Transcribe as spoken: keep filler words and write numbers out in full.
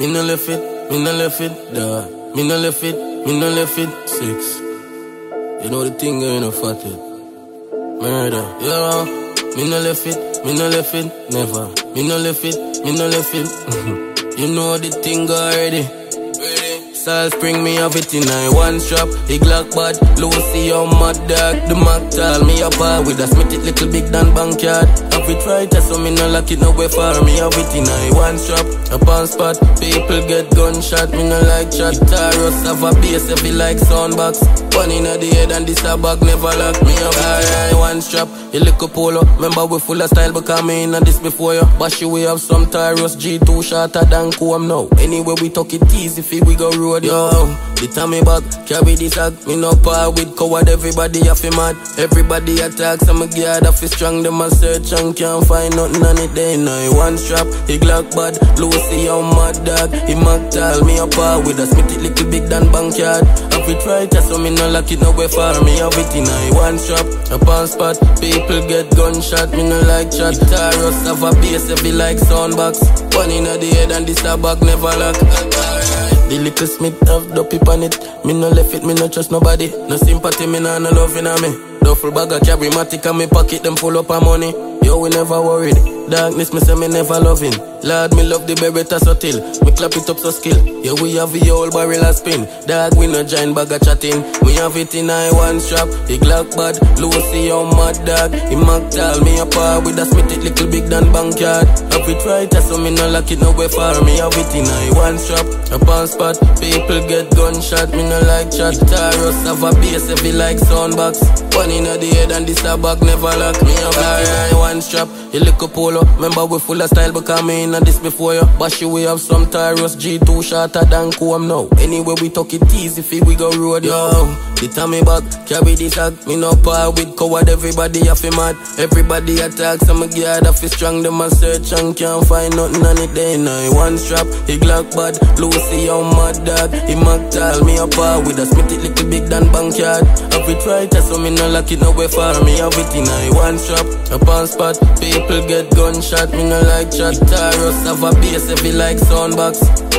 me no left it, me no left it, duh. Me no left it, me no left it, six. You know the thing going off at it. Murder, yeah. Me no left it, me no left it, never. Me no left it, me no left it. You know the thing already. Salt Spring, me have it in a one shop. The Glock bad, Lucy on my dog. The Mac tall, me up par with a Smith it little big than Bankyard. Have it right, so me no lock it nowhere far. Me have it in a one shop. Up on spot, people get gunshot. Me no like chat. Guitarist have a bass heavy like soundbox. One in the head and this a bag never lock. Me have it in a one shop. You look a polo. Remember we full of style because me in this before you. But we have some Tyros G two shorter than Coam now. Anyway we talk it easy if we go road. Yo, the time me back, carry this sack. Me no par with coward, everybody have mad. Everybody attacks, I'm a guard, I feel strong. Them a search and can't find nothing on it. They know one strap, he Glock bad. Lucy on my dog, he Mac tall. Me a par with a Smith it little big than Bankyard. Have it right, so me no lock it nowhere far. Me have it in a one strap, up on spot. People get gunshot, me no like chat. Guitarist have a bass heavy like soundbox. One in the head and this a bag never lock. The little Smith have dopey on it. Me no left it, me no trust nobody. No sympathy, me no no loving on me. Duffel bag a carry matic and me pocket them full up of money. Yo, we never worried. Darkness, me say me never loving. Lord, me love the beretta subtle. Me clap it up so skill. Yeah, we have the whole barrel a spin. Dog, we no giant bag a chatting. We have it in a one strap. The Glock bad, Lucy on my dog. He Mac tall, me a par with a Smith it little big than Bankyard. Have it right, so me no lock it nowhere far. Me have it in a one strap. Up on spot, people get gunshot. Me no like chat. Taros have a bass heavy like soundbox. One in the head and this a bag never lock. Me have it in a one strap. You look a polo. Remember we full of style because me in this before you. But we have some Tyros G two shorter than Coam now. Anyway we talk it easy if we go road. Yo, the time me back, carry this sack. Me no par with coward, everybody have mad. Everybody attacks, I'm a guard, I feel strong. Them a search and can't find nothing on it. They know one strap, he Glock bad. Lucy on my dog, he Mac tall. Me a par with a Smith it little big than Bankyard. Have it right, so me no lock it nowhere far. Me have it in a one strap, up on spot. People get gunshot, me no like chat. Taros have a bass heavy like soundbox.